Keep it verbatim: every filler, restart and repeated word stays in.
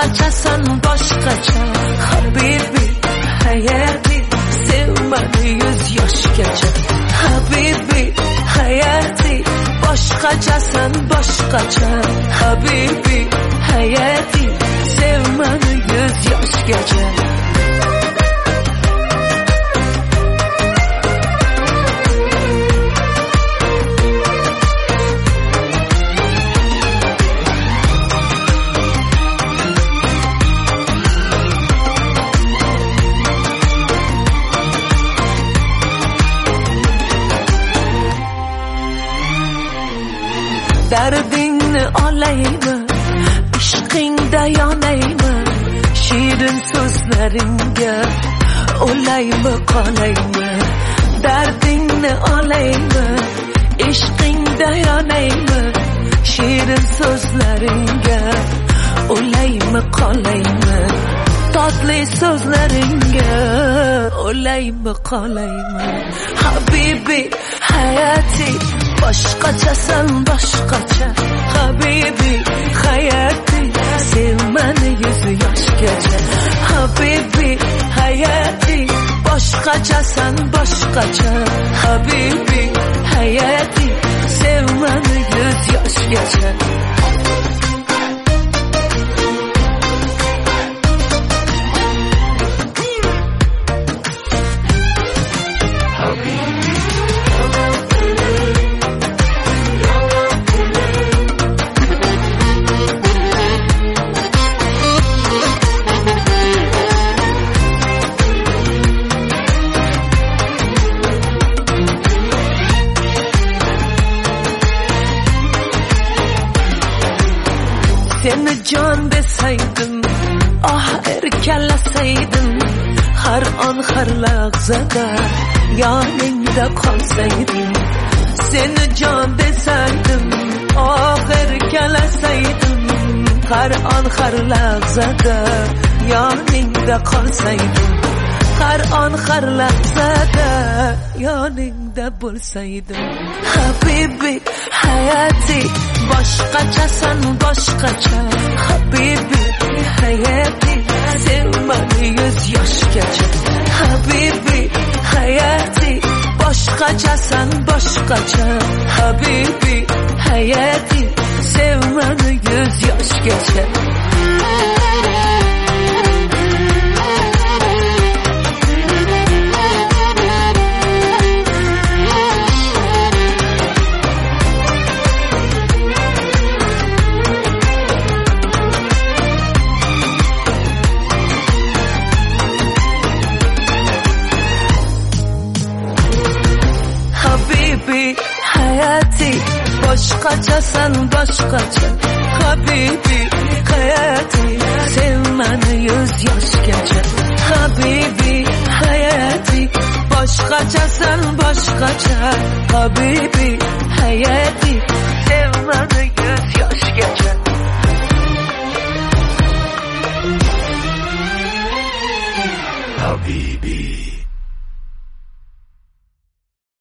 boshqachasan boshqacha habibi hayati sevmani yuz yoshgacha habibi hayati boshqachasan boshqacha habibi hayati sevmani yuz yoshgacha dardingni olaymi ishqingda yonaymi shirin so'zlaringga o'laymi qolaymi dardingni olaymi ishqingda yonaymi shirin so'zlaringga o'laymi qolaymi totli so'zlaringga o'laymi qolaymi habibi hayati boshqachasan boshqacha habibi hayati sevmani yuz yoshgacha habibi hayati boshqachasan boshqacha habibi hayati sevmani yuz yoshgacha seni jon desaydim ah erkalasaydim har on har lahzada yoningda qolsaydim seni jon desaydim ah erkalasaydim har on har lahzada yoningda qolsaydim har on har lahzada yoningda bo'lsaydim habibi hayati boshqachasan boshqacha habibi hayati sevmani yuz yoshgacha habibi hayati boshqachasan boshqacha habibi hayati sevmani yuz yoshgacha habibi hayati boshqachasan boshqacha habibi hayati sevmani yuz yoshgacha habibi hayati boshqachasan boshqacha habibi hayati sevmani yuz yoshgacha habibi